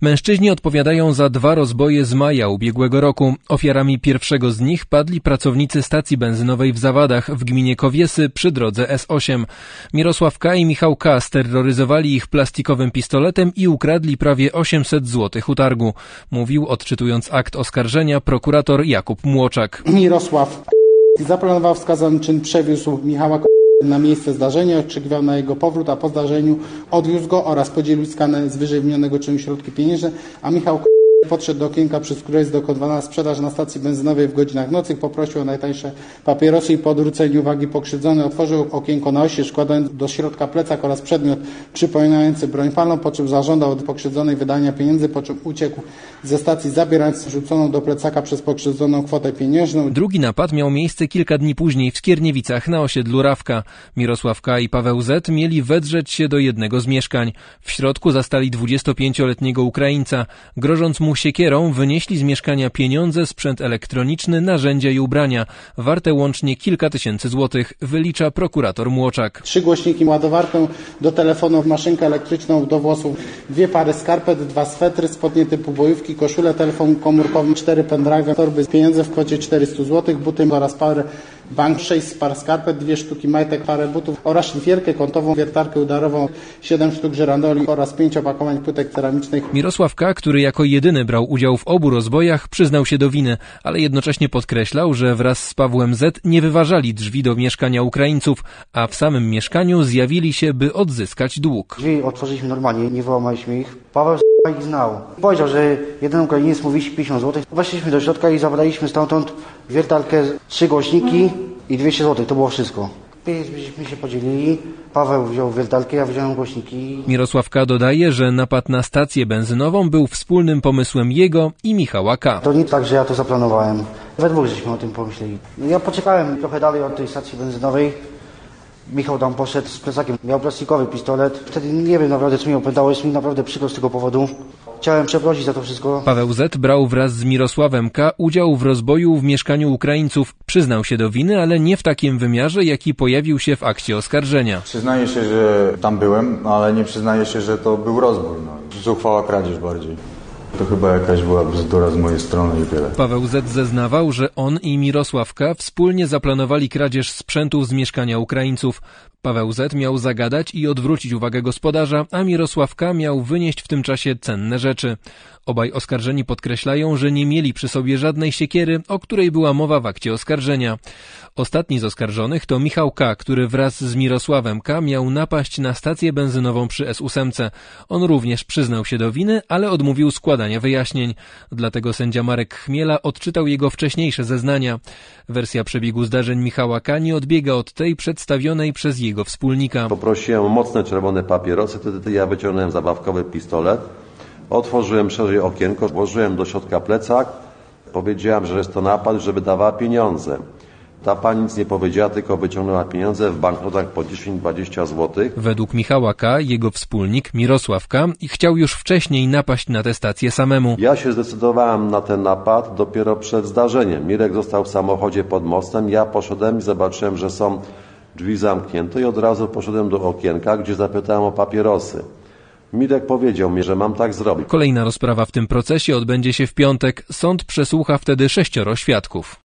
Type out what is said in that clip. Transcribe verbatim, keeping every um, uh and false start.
Mężczyźni odpowiadają za dwa rozboje z maja ubiegłego roku. Ofiarami pierwszego z nich padli pracownicy stacji benzynowej w Zawadach w gminie Kowiesy przy drodze S osiem. Mirosław K. i Michał K. steroryzowali ich plastikowym pistoletem i ukradli prawie osiemset złotych utargu. Mówił, odczytując akt oskarżenia, prokurator Jakub Młoczak. Mirosław zaplanował wskazany czyn, przewiózł Michała K. na miejsce zdarzenia, oczekiwał na jego powrót, a po zdarzeniu odwiózł go oraz podzielił skane z wyżej wymienionego czynu środki pieniężne, a Michał K. podszedł do okienka, przez które jest dokonywana sprzedaż na stacji benzynowej w godzinach nocnych, poprosił o najtańsze papierosy i po odwróceniu uwagi pokrzywdzony otworzył okienko na osi, składając do środka plecak oraz przedmiot przypominający broń palną, po czym zażądał od pokrzywdzonej wydania pieniędzy, po czym uciekł ze stacji, zabierając wrzuconą do plecaka przez pokrzywdzoną kwotę pieniężną. Drugi napad miał miejsce kilka dni później w Skierniewicach na osiedlu Rawka. Mirosław K. i Paweł Z. mieli wedrzeć się do jednego z mieszkań. W środku zastali dwudziestopięcioletniego Ukraińca. Grożąc mu siekierą, wynieśli z mieszkania pieniądze, sprzęt elektroniczny, narzędzia i ubrania, warte łącznie kilka tysięcy złotych, wylicza prokurator Młoczak. Trzy głośniki, ładowarkę do telefonów, maszynkę elektryczną do włosów, dwie pary skarpet, dwa swetry, spodnie typu bojówki, koszulę, telefon komórkowy, cztery pendrive, torby, pieniądze w kwocie czterysta złotych, buty oraz parę bank, sześć par skarpet, dwie sztuki majtek, parę butów oraz szlifierkę kątową, wiertarkę udarową, siedem sztuk żyrandoli oraz pięć opakowań płytek ceramicznych. Mirosław K., który jako jedyny brał udział w obu rozbojach, przyznał się do winy, ale jednocześnie podkreślał, że wraz z Pawłem Z. nie wyważali drzwi do mieszkania Ukraińców, a w samym mieszkaniu zjawili się, by odzyskać dług. Drzwi otworzyliśmy normalnie, nie wyłamaliśmy ich. Paweł Z. ich znał. Powiedział, że jeden Ukrainiec mówi pięćdziesiąt złotych. Weszliśmy do środka i zabraliśmy stamtąd wiertarkę, trzy głośniki i dwieście złotych. To było wszystko. Byśmy się podzielili. Paweł wziął wiertarkę, ja wziąłem głośniki. Mirosław K. dodaje, że napad na stację benzynową był wspólnym pomysłem jego i Michała K. To nie tak, że ja to zaplanowałem. We dwóch żeśmy o tym pomyśleli. Ja poczekałem trochę dalej od tej stacji benzynowej. Michał tam poszedł z plecakiem, miał plastikowy pistolet. Wtedy nie wiem naprawdę, co mnie opętało, jest mi naprawdę przykro z tego powodu. Chciałem przeprosić za to wszystko. Paweł Z. brał wraz z Mirosławem K. udział w rozboju w mieszkaniu Ukraińców. Przyznał się do winy, ale nie w takim wymiarze, jaki pojawił się w akcie oskarżenia. Przyznaję się, że tam byłem, ale nie przyznaję się, że to był rozbój. No. Zuchwała kradzież bardziej. To chyba jakaś była bzdura z mojej strony i tyle. Paweł Z. zeznawał, że on i Mirosław K. wspólnie zaplanowali kradzież sprzętów z mieszkania Ukraińców. Paweł Z. miał zagadać i odwrócić uwagę gospodarza, a Mirosław K. miał wynieść w tym czasie cenne rzeczy. Obaj oskarżeni podkreślają, że nie mieli przy sobie żadnej siekiery, o której była mowa w akcie oskarżenia. Ostatni z oskarżonych to Michał K., który wraz z Mirosławem K. miał napaść na stację benzynową przy S osiem. On również przyznał się do winy, ale odmówił składania wyjaśnień. Dlatego sędzia Marek Chmiela odczytał jego wcześniejsze zeznania. Wersja przebiegu zdarzeń Michała K. nie odbiega od tej przedstawionej przez jego wspólnika. Poprosiłem o mocne czerwone papierosy, wtedy ja wyciągnąłem zabawkowy pistolet, otworzyłem szerzej okienko, włożyłem do środka plecak, powiedziałem, że jest to napad, żeby dawała pieniądze. Ta pani nic nie powiedziała, tylko wyciągnęła pieniądze w banknotach po dziesięć dwadzieścia złotych. Według Michała K. jego wspólnik Mirosław K. chciał już wcześniej napaść na tę stację samemu. Ja się zdecydowałem na ten napad dopiero przed zdarzeniem. Mirek został w samochodzie pod mostem, ja poszedłem i zobaczyłem, że są drzwi zamknięte i od razu poszedłem do okienka, gdzie zapytałem o papierosy. Mirek powiedział mi, że mam tak zrobić. Kolejna rozprawa w tym procesie odbędzie się w piątek. Sąd przesłucha wtedy sześcioro świadków.